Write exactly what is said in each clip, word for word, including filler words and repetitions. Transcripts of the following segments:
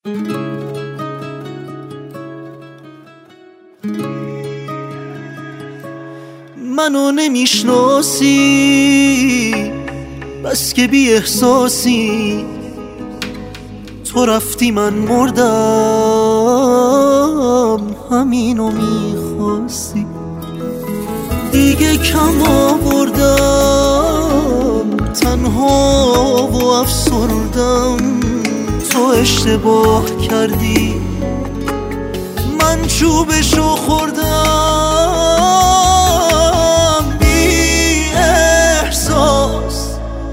منو نمیشناسی بس که بی احساسی، تو رفتی من مردم همینو میخواستی. دیگه کم آوردم تنها و افسردم، تو اشتباه کردی من چوبشو خوردم. بی احساس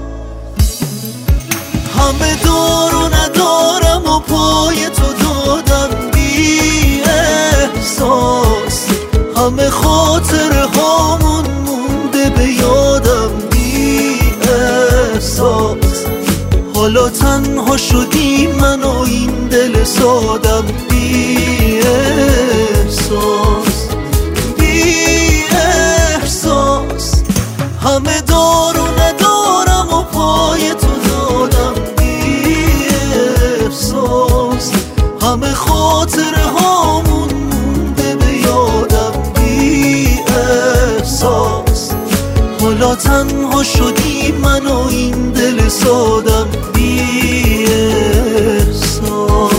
همه دار و ندارم و پای تو دادم. بی احساس همه خاطره هامون مونده به یادم. بی احساس حالا تنها شدی من و این دل سادم. بی احساس بی احساس همه دار و ندارم و پای تو دادم. بی احساس همه خاطره هامون مونده به یادم. بی احساس حالا تنها شدی من و این دل سادم. بی احساس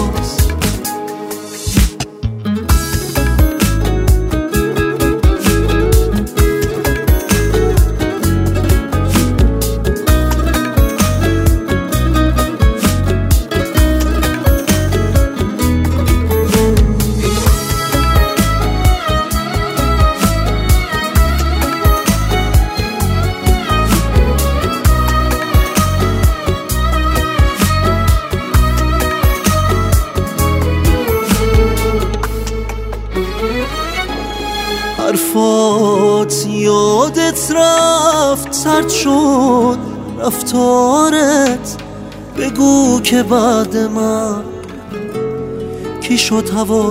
حرفات یادت رفت، سرد شد رفتارت. بگو که بعد من کی شد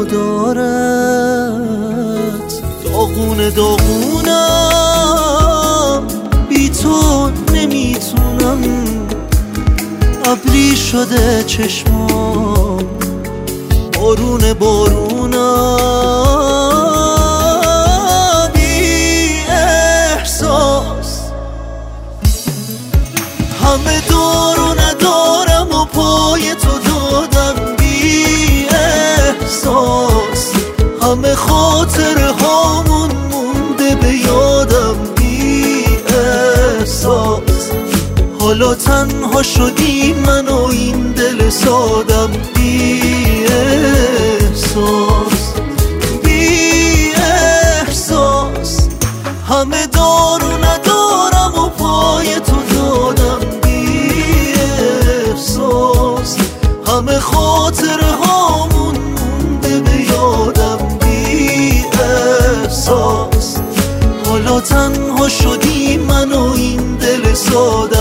هوادارت. داغونه داغونم بی تو نمیتونم، ابری شده چشمام بارون بارونم. همه دار و ندارم و پای تو دادم. بی احساس همه خاطره هامون مونده به یادم. بی احساس حالا تنها شدی من و این دل سادم. بی احساس بی احساس همه دار و ندارم و پای تو دادم. همه خاطره هامون مونده به یادم. بی احساس حالا تنها شدی من و این دل ساده.